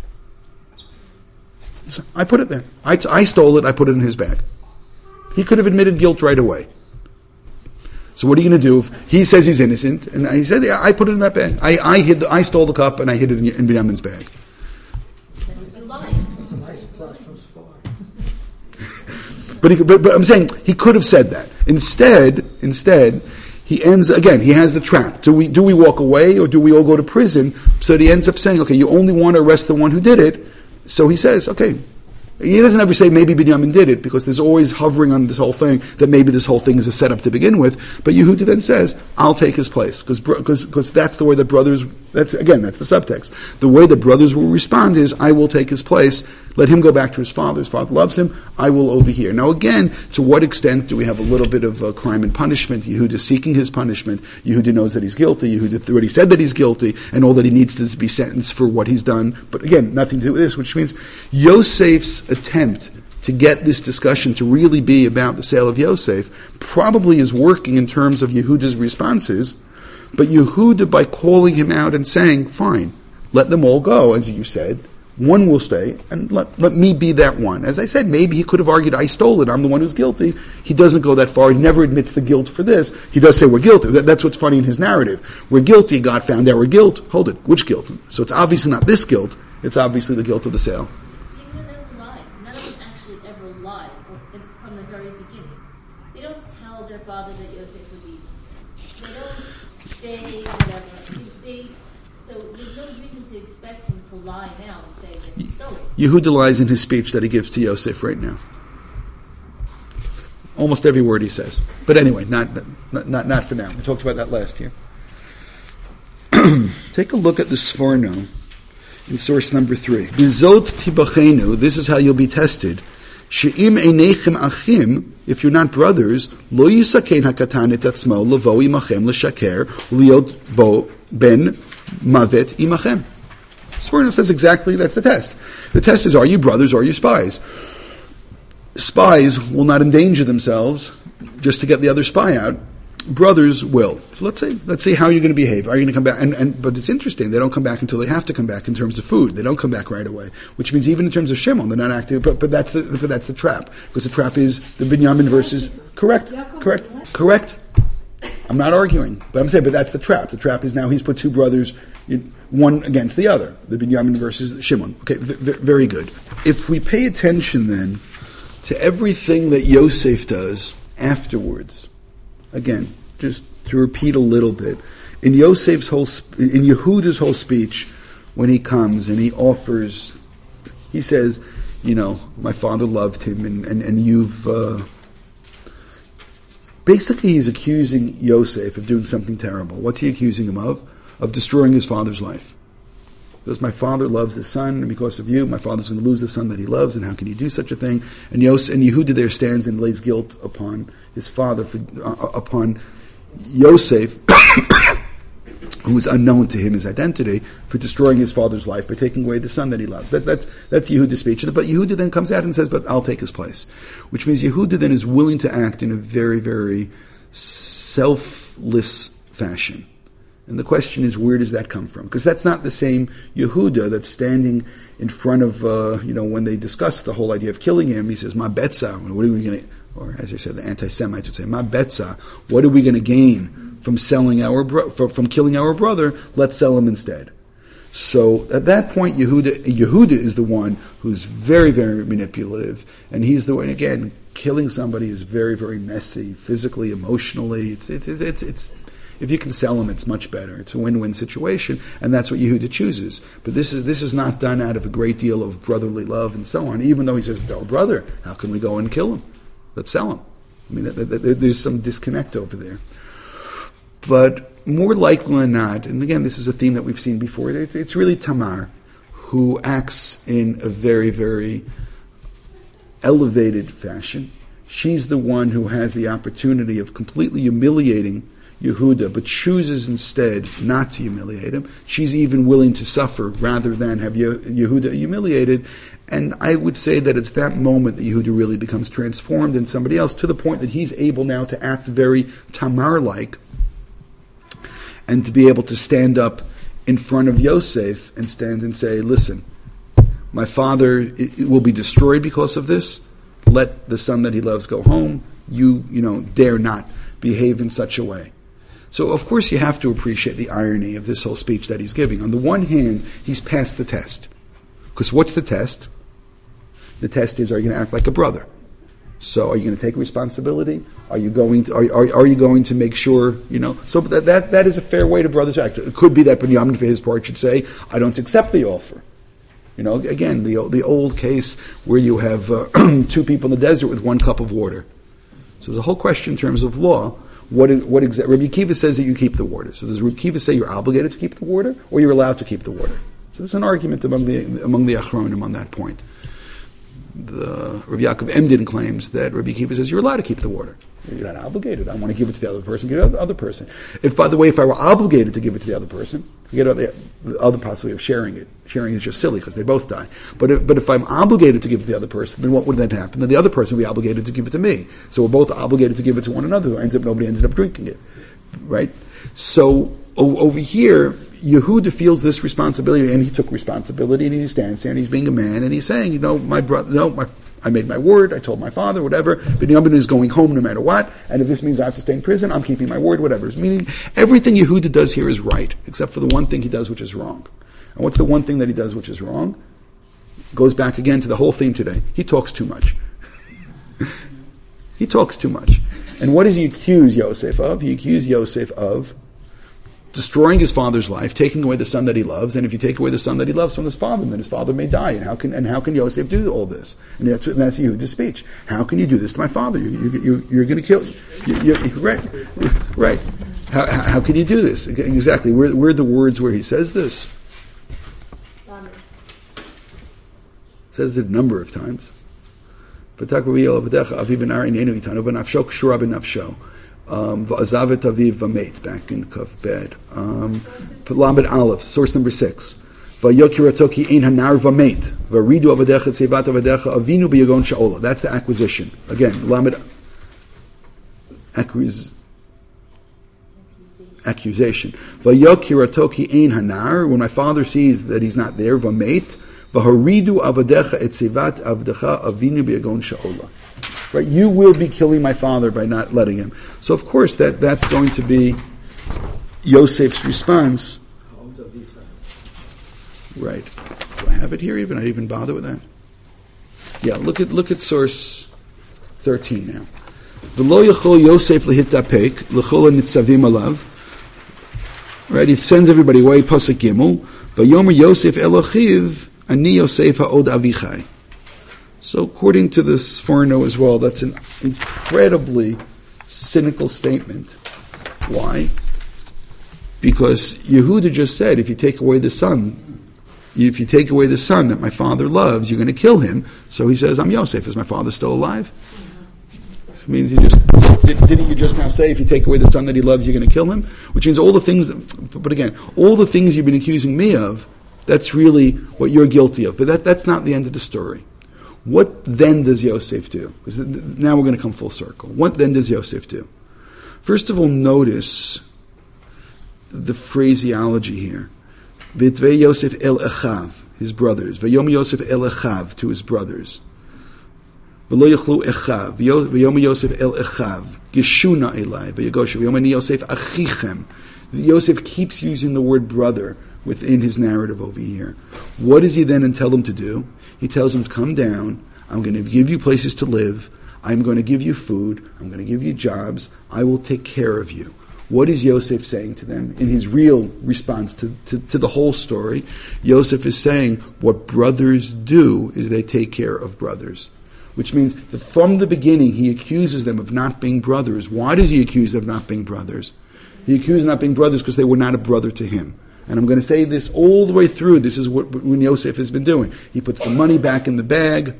So I put it there. I, t- I stole it, I put it in his bag. He could have admitted guilt right away. So what are you going to do if he says he's innocent, and he said, yeah, I put it in that bag. I, I, hid the, I stole the cup, and I hid it in, in Binyamin's bag. It's a nice plot from Spies. But, he, but, but I'm saying, he could have said that. Instead, instead, he ends, again, he has the trap. Do we do we walk away or do we all go to prison? So he ends up saying, okay, you only want to arrest the one who did it. So he says, okay. He doesn't ever say maybe Binyamin did it, because there's always hovering on this whole thing that maybe this whole thing is a setup to begin with. But Yehuda then says, I'll take his place. Because because that's the way that brothers, that's again, that's the subtext. The way that brothers will respond is, I will take his place. Let him go back to his father. His father loves him. I will over here. Now again, to what extent do we have a little bit of uh, crime and punishment? Yehuda seeking his punishment. Yehuda knows that he's guilty. Yehuda already said that he's guilty, and all that he needs to be sentenced for what he's done. But again, nothing to do with this, which means Yosef's attempt to get this discussion to really be about the sale of Yosef probably is working in terms of Yehuda's responses. But Yehuda, by calling him out and saying, fine, let them all go, as you said, One will stay, and let, let me be that one. As I said, maybe he could have argued, I stole it, I'm the one who's guilty. He doesn't go that far. He never admits the guilt for this. He does say we're guilty. That, that's what's funny in his narrative. We're guilty, God found our guilt. Hold it, which guilt? So it's obviously not this guilt, it's obviously the guilt of the sale. Even those lies, none of them actually ever lie from the very beginning. They don't tell their father that Yosef was evil. They don't say whatever. They, so there's no reason to expect him to lie now and say that he stole it. Yehuda lies in his speech that he gives to Yosef right now. Almost every word he says. But anyway, not not not, not for now. We talked about that last year. Take a look at the Sforno in source number three. Bizot tibachenu, this is how you'll be tested. She'im einechem achim, if you're not brothers, lo yisakein hakatan et atzmo levo imachem l'shaker liot bo ben mavet imachem. Sforno says exactly that's the test. The test is, are you brothers or are you spies? Spies will not endanger themselves just to get the other spy out. Brothers will. So let's say, let's see how you're going to behave. Are you going to come back? And, and but it's interesting. They don't come back until they have to come back in terms of food. They don't come back right away. Which means even in terms of Shimon, they're not active. But, but that's the but that's the trap, because the trap is the Binyamin versus correct, correct, correct. I'm not arguing, but I'm saying, but that's the trap. The trap is now he's put two brothers, one against the other. The Binyamin versus Shimon. Okay, v- v- very good. If we pay attention then to everything that Yosef does afterwards. Again, just to repeat a little bit, in Yosef's whole, sp- in Yehuda's whole speech, when he comes and he offers, he says, you know, my father loved him, and and, and you've. Uh, basically, he's accusing Yosef of doing something terrible. What's he accusing him of? Of destroying his father's life. Because my father loves his son, and because of you, my father's going to lose the son that he loves, and how can you do such a thing? And Yosef, and Yehuda there stands and lays guilt upon his father, for, uh, upon Yosef, who is unknown to him his identity, for destroying his father's life by taking away the son that he loves. That, that's that's Yehuda's speech. But Yehuda then comes out and says, but I'll take his place. Which means Yehuda then is willing to act in a very, very selfless fashion. And the question is, where does that come from? Because that's not the same Yehuda that's standing in front of, uh, you know, when they discuss the whole idea of killing him, he says, Ma betza, what are we going to, or as I said, the anti-Semites would say, Ma betza, what are we going to gain from selling our, bro- from killing our brother? Let's sell him instead. So at that point, Yehuda, Yehuda is the one who's very, very manipulative, and he's the one, again, killing somebody is very, very messy, physically, emotionally, it's, it's, it's, it's, it's if you can sell them, it's much better. It's a win-win situation, and that's what Yehuda chooses. But this is this is not done out of a great deal of brotherly love and so on. Even though he says, it's our brother, how can we go and kill him? Let's sell him. I mean, th- th- th- there's some disconnect over there. But more likely than not, and again, this is a theme that we've seen before, it, it's really Tamar who acts in a very, very elevated fashion. She's the one who has the opportunity of completely humiliating Yehuda, but chooses instead not to humiliate him. She's even willing to suffer rather than have Yehuda humiliated. And I would say that it's that moment that Yehuda really becomes transformed in somebody else, to the point that he's able now to act very Tamar-like and to be able to stand up in front of Yosef and stand and say, listen, my father it, it will be destroyed because of this. Let the son that he loves go home. You, you know, dare not behave in such a way. So, of course, you have to appreciate the irony of this whole speech that he's giving. On the one hand, he's passed the test. Because what's the test? The test is, are you going to act like a brother? So, are you going to take responsibility? Are you going to, are, are, are you going to make sure, you know? So, that, that that is a fair way to brothers act. It could be that Binyamin, for his part, should say, I don't accept the offer. You know, again, the, the old case where you have uh, two people in the desert with one cup of water. So, there's a whole question in terms of law. What, what exa- Rabbi Akiva says that you keep the water. So does Rabbi Akiva say you're obligated to keep the water, or you're allowed to keep the water? So there's an argument among the among the Achronim on that point. The Rabbi Yaakov Emden claims that Rabbi Akiva says you're allowed to keep the water. You're not obligated. I want to give it to the other person. Give it to the other person. If, by the way, if I were obligated to give it to the other person, you get the, the other possibility of sharing it. Sharing is just silly because they both die. But if, but if I'm obligated to give it to the other person, then what would then happen? Then the other person would be obligated to give it to me. So we're both obligated to give it to one another. Who ends up nobody ends up drinking it, right? So o- over here, Yehuda feels this responsibility, and he took responsibility, and he stands there, and he's being a man, and he's saying, you know, my brother, no, my, I made my word, I told my father, whatever, Binyamin is going home no matter what, and if this means I have to stay in prison, I'm keeping my word, whatever. Meaning, everything Yehuda does here is right, except for the one thing he does which is wrong. And what's the one thing that he does which is wrong? Goes back again to the whole theme today. He talks too much. He talks too much. And what does he accuse Yosef of? He accuses Yosef of destroying his father's life, taking away the son that he loves, and if you take away the son that he loves from his father, then his father may die. And how can and how can Yosef do all this? And that's and that's Yehuda's speech. How can you do this to my father? You, you, you, you're going to kill. You, you, right, right. How, how, how can you do this? Exactly. Where, where are the words where he says this? Says it a number of times. Um, V'azavet aviv v'meit, back in Kaf Bed. Um, Lamed Aleph, source number six. V'yokir atoki ein hanar v'meit. V'ridu avadecha tzevat avadecha avinu b'yagon sha'ola. That's the acquisition. Again, Lamed acquis, accusation. V'yokir atoki ein hanar. When my father sees that he's not there, v'meit. V'haridu avadecha etzevat avadecha avinu b'yagon sha'ola. Right, you will be killing my father by not letting him. So of course that, that's going to be Yosef's response. Right. Do I have it here even? I didn't even bother with that. Yeah, look at look at source thirteen now. V'lo yachol Yosef lehitapek l'chol nitzavim alav. Right, he sends everybody away. Pasuk Gimel. Vayomer Yosef Elochiv ani Yosef ha'od avichai. So according to this Sforno as well, that's an incredibly cynical statement. Why? Because Yehuda just said, if you take away the son, if you take away the son that my father loves, you're going to kill him. So he says, I'm Yosef. Is my father still alive? It means you just did, didn't you just now say if you take away the son that he loves, you're going to kill him? Which means all the things, that, but again, all the things you've been accusing me of, that's really what you're guilty of. But that, that's not the end of the story. What then does Yosef do? Because now we're going to come full circle. What then does Yosef do? First of all, notice the phraseology here. V'tvei Yosef el echav, his brothers. V'yom Yosef el echav, to his brothers. V'lo yachlu echav. V'yom Yosef el echav. Geshuna elai. V'yagoshu. V'yom ani Yosef achichem. Yosef keeps using the word brother within his narrative over here. What does he then tell them to do? He tells them to come down. I'm going to give you places to live. I'm going to give you food. I'm going to give you jobs. I will take care of you. What is Yosef saying to them in his real response to, to, to the whole story? Yosef is saying what brothers do is they take care of brothers. Which means that from the beginning he accuses them of not being brothers. Why does he accuse them of not being brothers? He accused them of not being brothers because they were not a brother to him. And I'm going to say this all the way through. This is what when Yosef has been doing. He puts the money back in the bag.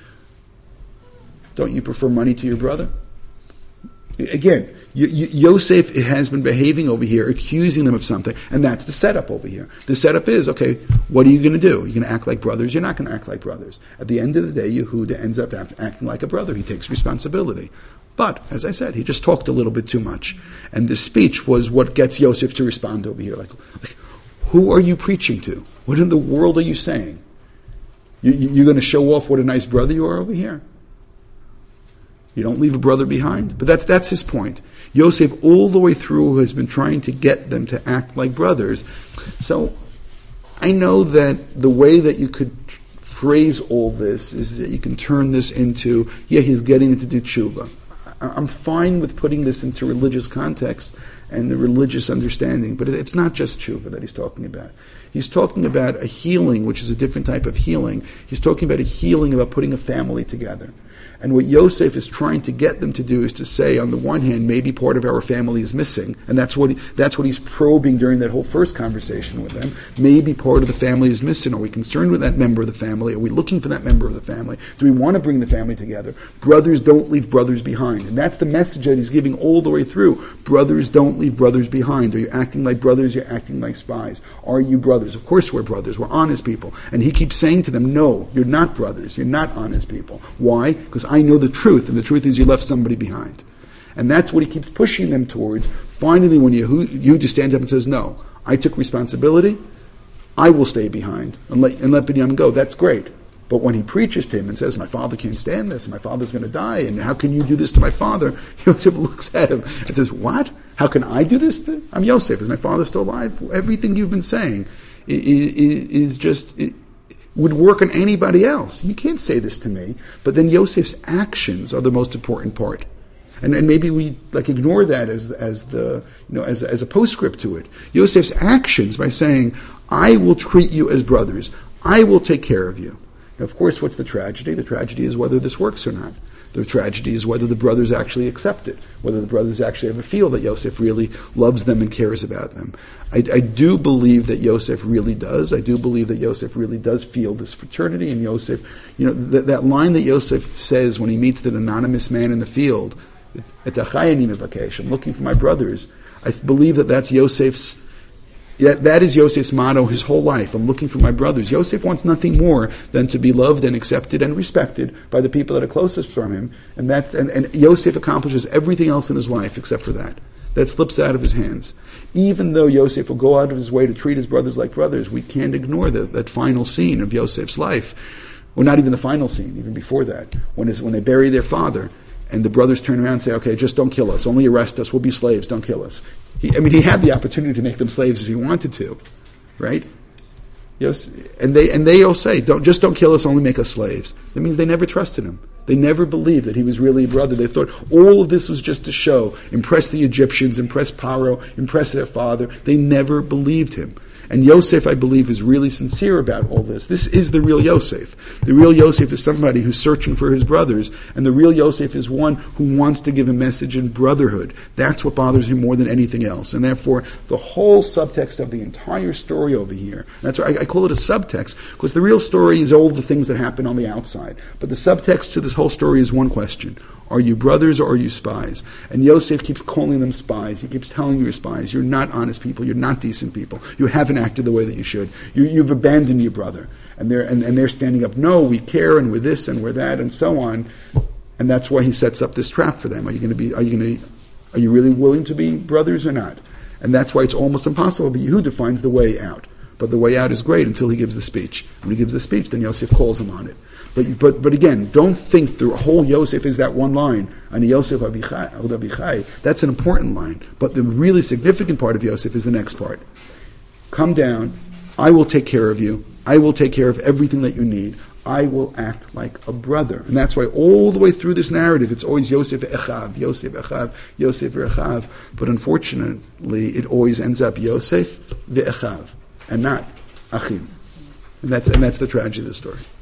Don't you prefer money to your brother? Again, y- y- Yosef has been behaving over here, accusing them of something, and that's the setup over here. The setup is, okay, what are you going to do? You're going to act like brothers? You're not going to act like brothers. At the end of the day, Yehuda ends up act- acting like a brother. He takes responsibility. But, as I said, he just talked a little bit too much. And this speech was what gets Yosef to respond over here. Like, like who are you preaching to? What in the world are you saying? You, you, you're going to show off what a nice brother you are over here? You don't leave a brother behind? But that's that's his point. Yosef, all the way through, has been trying to get them to act like brothers. So, I know that the way that you could phrase all this is that you can turn this into, yeah, he's getting it to do tshuva. I'm fine with putting this into religious context and the religious understanding, but it's not just tshuva that he's talking about. He's talking about a healing, which is a different type of healing. He's talking about a healing about putting a family together. And what Yosef is trying to get them to do is to say, on the one hand, maybe part of our family is missing, and that's what he, that's what he's probing during that whole first conversation with them. Maybe part of the family is missing. Are we concerned with that member of the family? Are we looking for that member of the family? Do we want to bring the family together? Brothers don't leave brothers behind. And that's the message that he's giving all the way through. Brothers don't leave brothers behind. Are you acting like brothers? You're acting like spies. Are you brothers? Of course we're brothers. We're honest people. And he keeps saying to them, no, you're not brothers. You're not honest people. Why? Because I know the truth, and the truth is you left somebody behind. And that's what he keeps pushing them towards. Finally, when Yehuda stands up and says, no, I took responsibility. I will stay behind and let, and let Binyamin go. That's great. But when he preaches to him and says, my father can't stand this, my father's going to die, and how can you do this to my father? Yosef looks at him and says, what? How can I do this to? I'm Yosef. Is my father still alive? Everything you've been saying is, is just, it would work on anybody else. You can't say this to me. But then Yosef's actions are the most important part. And, and maybe we like ignore that as as the you know as as a postscript to it. Yosef's actions by saying, I will treat you as brothers. I will take care of you. Now, of course, what's the tragedy? The tragedy is whether this works or not. The tragedy is whether the brothers actually accept it, whether the brothers actually ever feel that Yosef really loves them and cares about them. I, I do believe that Yosef really does. I do believe that Yosef really does feel this fraternity. And Yosef, you know, th- that line that Yosef says when he meets that anonymous man in the field, I'm looking for my brothers. I believe that that's Yosef's That, that is Yosef's motto his whole life. I'm looking for my brothers. Yosef wants nothing more than to be loved and accepted and respected by the people that are closest from him. And that's and, and Yosef accomplishes everything else in his life except for that. That slips out of his hands. Even though Yosef will go out of his way to treat his brothers like brothers, we can't ignore the, that final scene of Yosef's life. Well, not even the final scene, even before that. When, his, when they bury their father, and the brothers turn around and say, okay, just don't kill us. Only arrest us. We'll be slaves. Don't kill us. He, I mean, he had the opportunity to make them slaves if he wanted to, right? Yes, and they and they all say, "Don't just don't kill us. Only make us slaves." That means they never trusted him. They never believed that he was really a brother. They thought all of this was just to show, impress the Egyptians, impress Paro, impress their father. They never believed him. And Yosef, I believe, is really sincere about all this. This is the real Yosef. The real Yosef is somebody who's searching for his brothers, and the real Yosef is one who wants to give a message in brotherhood. That's what bothers him more than anything else. And therefore, the whole subtext of the entire story over here, that's why I, I call it a subtext, because the real story is all the things that happen on the outside. But the subtext to this whole story is one question. Are you brothers or are you spies? And Yosef keeps calling them spies. He keeps telling you you're spies. You're not honest people. You're not decent people. You haven't acted the way that you should. You, you've abandoned your brother. And they're, and, and they're standing up, no, we care, and we're this, and we're that, and so on. And that's why he sets up this trap for them. Are you going to be, are you going to, are you really willing to be brothers or not? And that's why it's almost impossible. But Yehuda finds the way out. But the way out is great until he gives the speech. When he gives the speech, then Yosef calls him on it. But, but but again, don't think the whole Yosef is that one line. Ani Yosef Avichai, Avichai. That's an important line. But the really significant part of Yosef is the next part. Come down. I will take care of you. I will take care of everything that you need. I will act like a brother. And that's why all the way through this narrative, it's always Yosef Echav, Yosef Echav, Yosef Echav. But unfortunately, it always ends up Yosef Ve'echav, and not Achim. And that's, and that's the tragedy of the story.